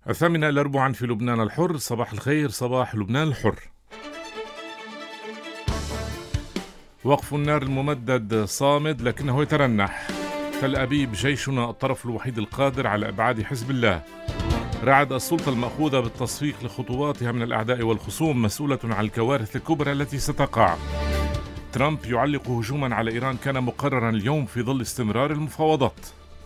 الثامنة إلى ربعا في لبنان الحر. صباح الخير، صباح لبنان الحر. وقف النار الممدد صامد لكنه يترنح. تل أبيب جيشنا الطرف الوحيد القادر على إبعاد حزب الله. رعد السلطة المأخوذة بالتصفيق لخطواتها من الأعداء والخصوم مسؤولة عن الكوارث الكبرى التي ستقع. ترامب يعلق هجوما على إيران كان مقررا اليوم في ظل استمرار المفاوضات.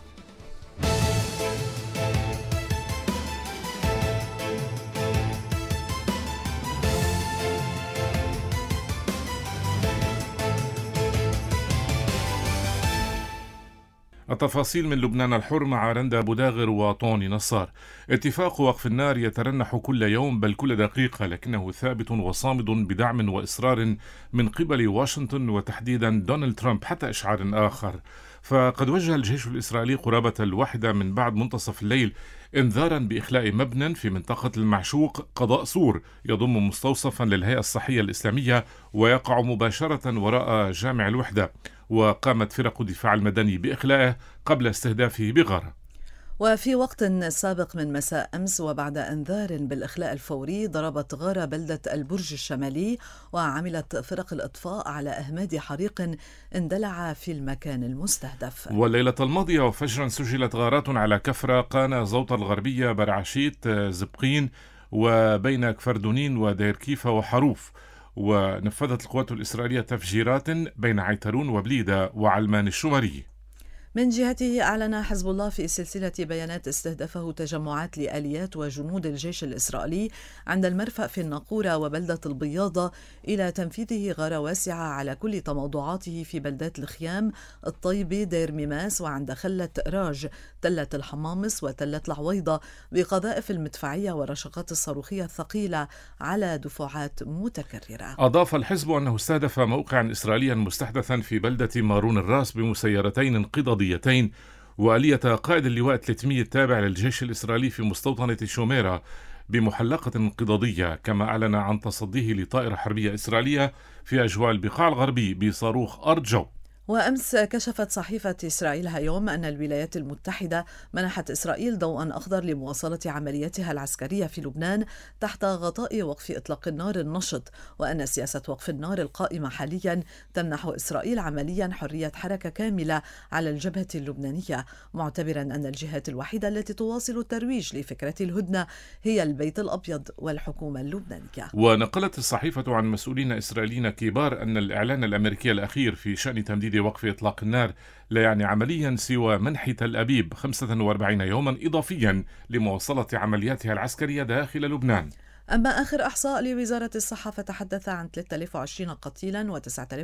التفاصيل من لبنان الحر مع رندا بوداغر وطوني نصار. اتفاق وقف النار يترنح كل يوم بل كل دقيقة، لكنه ثابت وصامد بدعم وإصرار من قبل واشنطن وتحديدا دونالد ترامب حتى إشعار آخر. فقد وجه الجيش الإسرائيلي قرابة 1 من بعد منتصف الليل انذارا بإخلاء مبنى في منطقة المعشوق قضاء سور يضم مستوصفا للهيئة الصحية الإسلامية ويقع مباشرة وراء جامع الوحدة، وقامت فرق الدفاع المدني بإخلائه قبل استهدافه بغارة. وفي وقت سابق من مساء أمس وبعد أنذار بالإخلاء الفوري ضربت غارة بلدة البرج الشمالي وعملت فرق الإطفاء على إهماد حريق اندلع في المكان المستهدف. والليلة الماضية وفجرا سجلت غارات على كفرة، قانا، زوطة الغربية، برعشيت، زبقين، وبين كفردونين ودير كيفة وحروف. ونفذت القوات الإسرائيلية تفجيرات بين عيترون وبليدة وعلمان الشمري. من جهته أعلن حزب الله في سلسلة بيانات استهدفه تجمعات لآليات وجنود الجيش الإسرائيلي عند المرفأ في الناقورة وبلدة البياضة إلى تنفيذه غارة واسعة على كل تموضعاته في بلدات الخيام، الطيبة، دير ميماس، وعند خلة راج، تلة الحمامص وتلة العويضة، بقذائف المدفعية والرشقات الصاروخية الثقيلة على دفعات متكررة. أضاف الحزب أنه استهدف موقعا إسرائيليا مستحدثا في بلدة مارون الراس بمسيرتين انقضاضيتين وآلية قائد اللواء 300 التابع للجيش الإسرائيلي في مستوطنة شوميرة بمحلقة انقضاضية، كما أعلن عن تصديه لطائرة حربية إسرائيلية في أجواء البقاع الغربي بصاروخ أرض جو. وأمس كشفت صحيفة إسرائيل هيوم أن الولايات المتحدة منحت إسرائيل ضوءا أخضر لمواصلة عملياتها العسكرية في لبنان تحت غطاء وقف إطلاق النار النشط، وأن سياسة وقف النار القائمة حاليا تمنح إسرائيل عمليا حرية حركة كاملة على الجبهة اللبنانية، معتبرا أن الجهات الوحيدة التي تواصل الترويج لفكرة الهدنة هي البيت الأبيض والحكومة اللبنانية. ونقلت الصحيفة عن مسؤولين إسرائيليين كبار أن الإعلان الأمريكي الأخير في شأن تمديد وقف إطلاق النار لا يعني عمليا سوى منح تل أبيب 45 يوما إضافيا لمواصلة عملياتها العسكرية داخل لبنان. أما آخر إحصاء لوزارة الصحة فتحدث عن 3020 قتيلا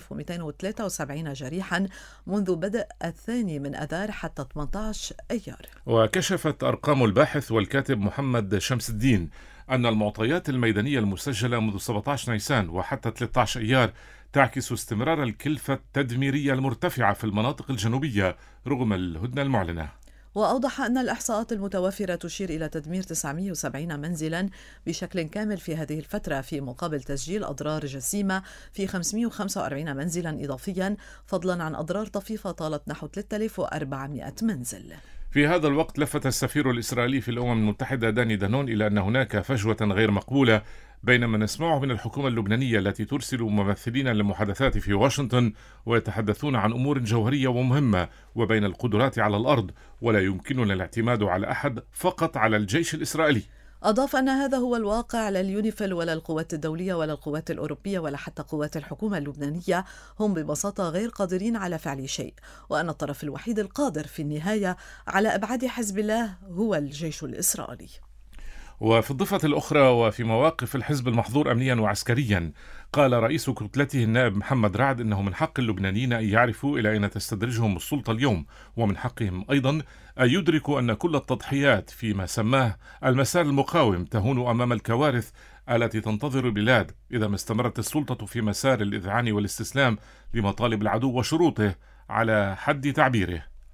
و9273 جريحا منذ بدء الثاني من أذار حتى 18 أيار. وكشفت أرقام الباحث والكاتب محمد شمس الدين أن المعطيات الميدانية المسجلة منذ 17 نيسان وحتى 13 أيار تعكس استمرار الكلفة التدميرية المرتفعة في المناطق الجنوبية رغم الهدنة المعلنة. وأوضح أن الإحصاءات المتوفرة تشير إلى تدمير 970 منزلا بشكل كامل في هذه الفترة، في مقابل تسجيل أضرار جسيمة في 545 منزلا إضافيا، فضلا عن أضرار طفيفة طالت نحو 3400 منزل. في هذا الوقت لفت السفير الإسرائيلي في الأمم المتحدة داني دانون إلى أن هناك فجوة غير مقبولة بين ما نسمعه من الحكومة اللبنانية التي ترسل ممثلين للمحادثات في واشنطن ويتحدثون عن أمور جوهرية ومهمة وبين القدرات على الأرض، ولا يمكننا الاعتماد على أحد فقط على الجيش الإسرائيلي. أضاف أن هذا هو الواقع، لا اليونيفيل ولا القوات الدولية ولا القوات الأوروبية ولا حتى قوات الحكومة اللبنانية هم ببساطة غير قادرين على فعل شيء، وأن الطرف الوحيد القادر في النهاية على إبعاد حزب الله هو الجيش الإسرائيلي. وفي الضفة الأخرى وفي مواقف الحزب المحظور أمنيا وعسكريا، قال رئيس كتلته النائب محمد رعد إنه من حق اللبنانيين أن يعرفوا إلى أين تستدرجهم السلطة اليوم، ومن حقهم أيضا أن يدركوا أن كل التضحيات فيما سماه المسار المقاوم تهون أمام الكوارث التي تنتظر البلاد إذا ما استمرت السلطة في مسار الإذعان والاستسلام لمطالب العدو وشروطه على حد تعبيره.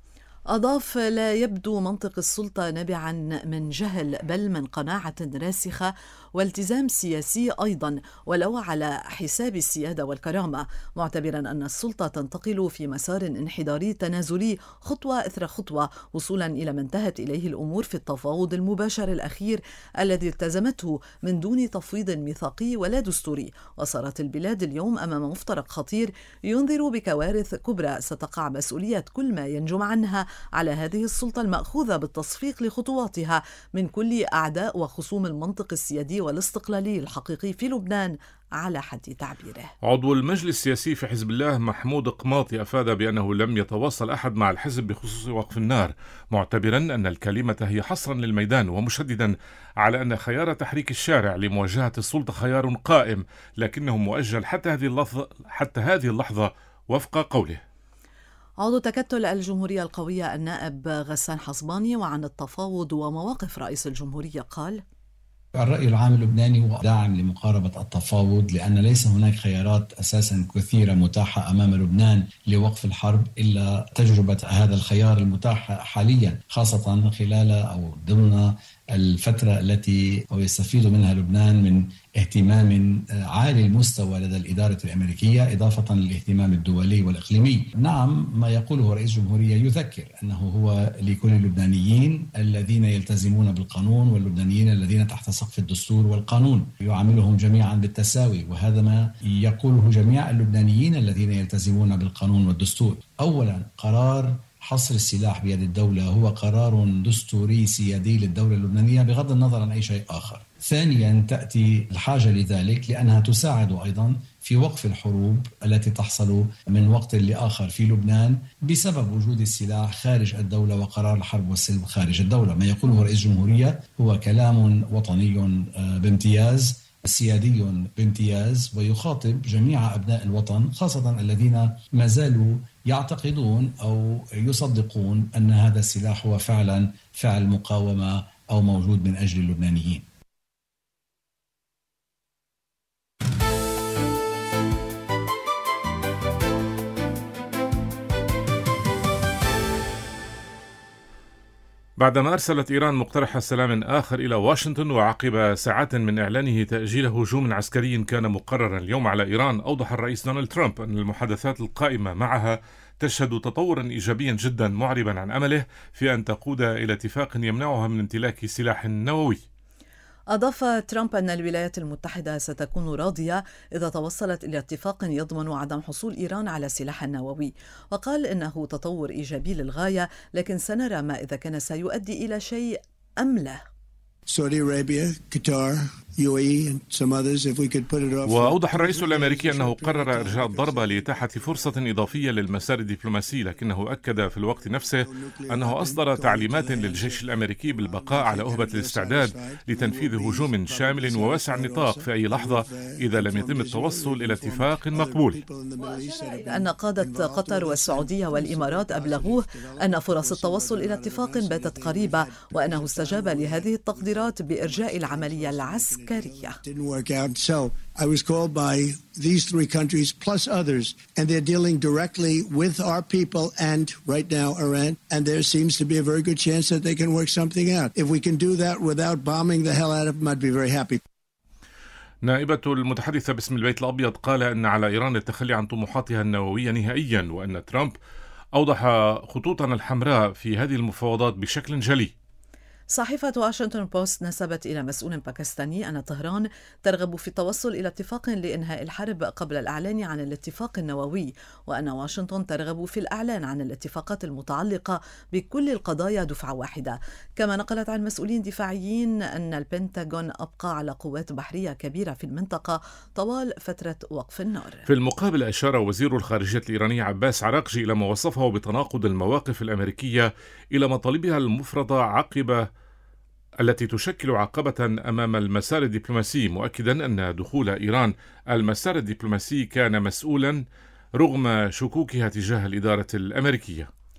أضاف: لا يبدو منطق السلطة نابعا من جهل بل من قناعة راسخة والتزام سياسي أيضا، ولو على حساب السيادة والكرامة، معتبرا أن السلطة تنتقل في مسار انحداري تنازلي خطوة إثر خطوة وصولا إلى ما انتهت إليه الأمور في التفاوض المباشر الأخير الذي التزمته من دون تفويض ميثاقي ولا دستوري. وصارت البلاد اليوم أمام مفترق خطير ينذر بكوارث كبرى ستقع مسؤولية كل ما ينجم عنها على هذه السلطة المأخوذة بالتصفيق لخطواتها من كل أعداء وخصوم المنطق السيادي والاستقلالي الحقيقي في لبنان على حد تعبيره. عضو المجلس السياسي في حزب الله محمود قماطي أفاد بأنه لم يتواصل أحد مع الحزب بخصوص وقف النار، معتبرا أن الكلمة هي حصرا للميدان، ومشددا على أن خيار تحريك الشارع لمواجهة السلطة خيار قائم لكنه مؤجل حتى هذه اللحظة وفق قوله. عضو تكتل الجمهورية القوية النائب غسان حصباني وعن التفاوض ومواقف رئيس الجمهورية قال: الرأي العام اللبناني هو داعم لمقاربة التفاوض، لأن ليس هناك خيارات أساسا كثيرة متاحة أمام لبنان لوقف الحرب إلا تجربة هذا الخيار المتاح حاليا، خاصة خلال أو ضمن الفترة التي يستفيد منها لبنان من اهتمام عالي المستوى لدى الإدارة الأمريكية إضافة للاهتمام الدولي والإقليمي. نعم، ما يقوله رئيس الجمهورية يذكر أنه هو لكل اللبنانيين الذين يلتزمون بالقانون واللبنانيين الذين تحت سقف الدستور والقانون، يعاملهم جميعا بالتساوي، وهذا ما يقوله جميع اللبنانيين الذين يلتزمون بالقانون والدستور. أولا، قرار حصر السلاح بيد الدولة هو قرار دستوري سيادي للدولة اللبنانية بغض النظر عن أي شيء آخر. ثانيا، تأتي الحاجة لذلك لأنها تساعد أيضا في وقف الحروب التي تحصل من وقت لآخر في لبنان بسبب وجود السلاح خارج الدولة وقرار الحرب والسلم خارج الدولة. ما يقوله رئيس الجمهورية هو كلام وطني بامتياز، سيادي بامتياز، ويخاطب جميع أبناء الوطن، خاصة الذين ما زالوا يعتقدون أو يصدقون أن هذا السلاح هو فعلا فعل مقاومة أو موجود من أجل اللبنانيين. بعدما أرسلت إيران مقترح سلام آخر إلى واشنطن وعقب ساعات من إعلانه تأجيل هجوم عسكري كان مقررا اليوم على إيران، أوضح الرئيس دونالد ترامب أن المحادثات القائمة معها تشهد تطورا إيجابيا جدا، معربا عن أمله في أن تقود إلى اتفاق يمنعها من امتلاك سلاح نووي. أضاف ترامب أن الولايات المتحدة ستكون راضية إذا توصلت إلى اتفاق يضمن عدم حصول إيران على سلاح نووي، وقال إنه تطور إيجابي للغاية، لكن سنرى ما إذا كان سيؤدي إلى شيء أم لا. وأوضح الرئيس الأمريكي أنه قرر إرجاء الضربة لإتاحة فرصة إضافية للمسار الدبلوماسي، لكنه أكد في الوقت نفسه أنه أصدر تعليمات للجيش الأمريكي بالبقاء على أهبة الاستعداد لتنفيذ هجوم شامل وواسع النطاق في أي لحظة إذا لم يتم التوصل إلى اتفاق مقبول. أن قادة قطر والسعودية والإمارات أبلغوه أن فرص التوصل إلى اتفاق باتت قريبة، وأنه استجاب لهذه التقديرات بإرجاء العملية العسكرية. I was called by these three countries plus others, and they're dealing directly with our people and right now Iran, and there seems to be a very good chance that they can work something out. If we can do that without bombing the hell out of them, I'd be very happy. نائبة المتحدثة باسم البيت الأبيض قال أن على إيران التخلي عن طموحاتها النووية نهائيا، وأن ترامب أوضح خطوطنا الحمراء في هذه المفاوضات بشكل جلي. صحيفة واشنطن بوست نسبت إلى مسؤول باكستاني أن طهران ترغب في التوصل إلى اتفاق لإنهاء الحرب قبل الإعلان عن الاتفاق النووي، وأن واشنطن ترغب في الإعلان عن الاتفاقات المتعلقة بكل القضايا دفعة واحدة. كما نقلت عن مسؤولين دفاعيين أن البنتاغون أبقى على قوات بحرية كبيرة في المنطقة طوال فترة وقف النار. في المقابل أشار وزير الخارجية الإيراني عباس عراقجي إلى ما وصفه بتناقض المواقف الأمريكية إلى مطالبها المفرطة التي تشكل عقبة أمام المسار الدبلوماسي، مؤكدا أن دخول إيران المسار الدبلوماسي كان مسؤولا رغم شكوكها تجاه الإدارة الأمريكية.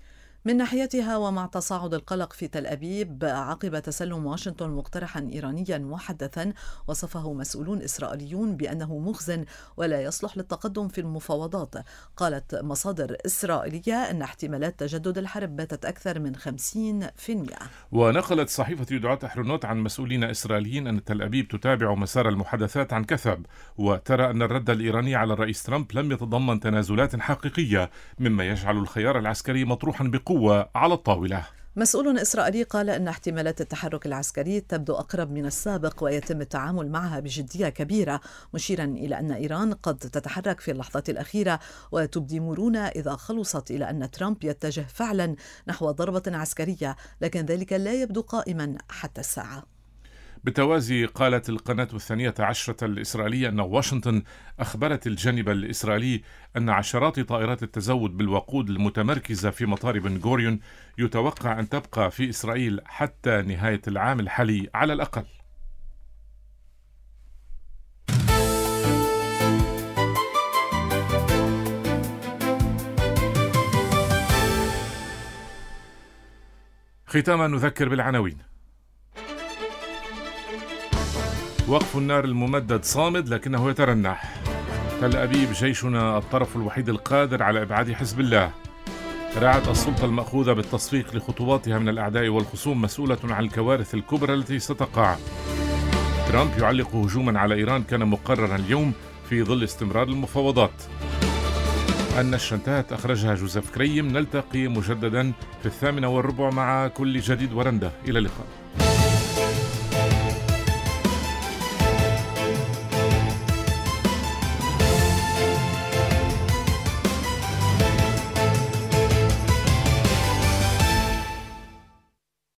من ناحيتها، ومع تصاعد القلق في تل أبيب عقب تسلم واشنطن مقترحا إيرانيا محدثا وصفه مسؤولون إسرائيليون بأنه مخزن ولا يصلح للتقدم في المفاوضات، قالت مصادر إسرائيلية أن احتمالات تجدد الحرب باتت أكثر من 50%. ونقلت صحيفة يدعوت أحرنوت عن مسؤولين إسرائيليين أن تل أبيب تتابع مسار المحادثات عن كثب، وترى أن الرد الإيراني على الرئيس ترامب لم يتضمن تنازلات حقيقية، مما يجعل الخيار العسكري مطروحا بقوة على الطاولة. مسؤول إسرائيلي قال أن احتمالات التحرك العسكري تبدو أقرب من السابق ويتم التعامل معها بجدية كبيرة، مشيرا إلى أن إيران قد تتحرك في اللحظة الأخيرة وتبدي مرونة إذا خلصت إلى أن ترامب يتجه فعلا نحو ضربة عسكرية، لكن ذلك لا يبدو قائما حتى الساعة. بالتوازي قالت القناة 12 الإسرائيلية أن واشنطن أخبرت الجانب الإسرائيلي أن عشرات طائرات التزود بالوقود المتمركزة في مطار بن غوريون يتوقع أن تبقى في إسرائيل حتى نهاية العام الحالي على الأقل. ختاما نذكر بالعناوين. وقف النار الممدد صامد لكنه يترنح. تل أبيب جيشنا الطرف الوحيد القادر على إبعاد حزب الله. رعت السلطة المأخوذة بالتصفيق لخطواتها من الأعداء والخصوم مسؤولة عن الكوارث الكبرى التي ستقع. ترامب يعلق هجوما على إيران كان مقررا اليوم في ظل استمرار المفاوضات. النشرة انتهت، أخرجها جوزيف كريم. نلتقي مجددا في 8:15 مع كل جديد ورندة. إلى اللقاء.